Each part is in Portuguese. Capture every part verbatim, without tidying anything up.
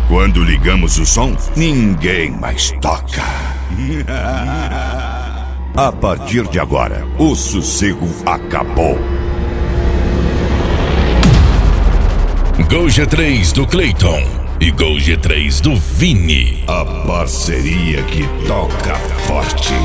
Quando ligamos o som, ninguém mais toca. A partir de agora, o sossego acabou. Gol G três do Clayton e Gol G três do Vini. A parceria que toca forte.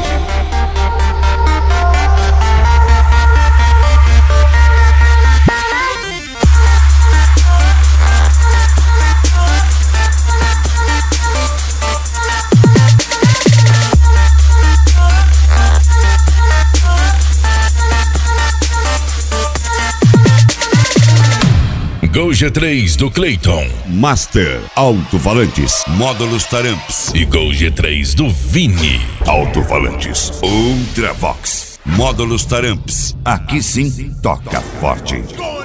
Gol G três do Clayton, Master Alto-Falantes, módulos Taramps. E Gol G três do Vini, Alto-Falantes Ultravox, módulos Taramps. Aqui sim toca forte.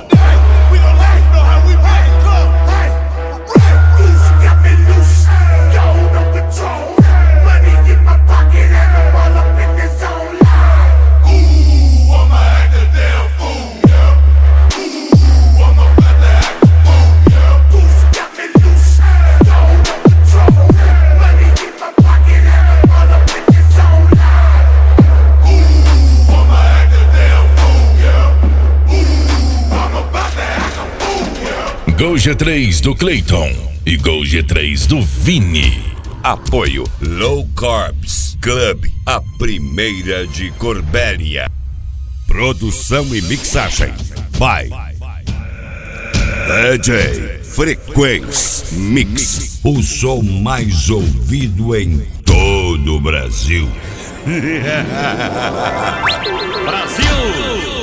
Gol G três do Clayton e Gol G três do Vini. Apoio Low Carbs Club, a primeira de Corbélia. Produção e mixagem by D J Frequência Mix, o som mais ouvido em todo o Brasil. Brasil!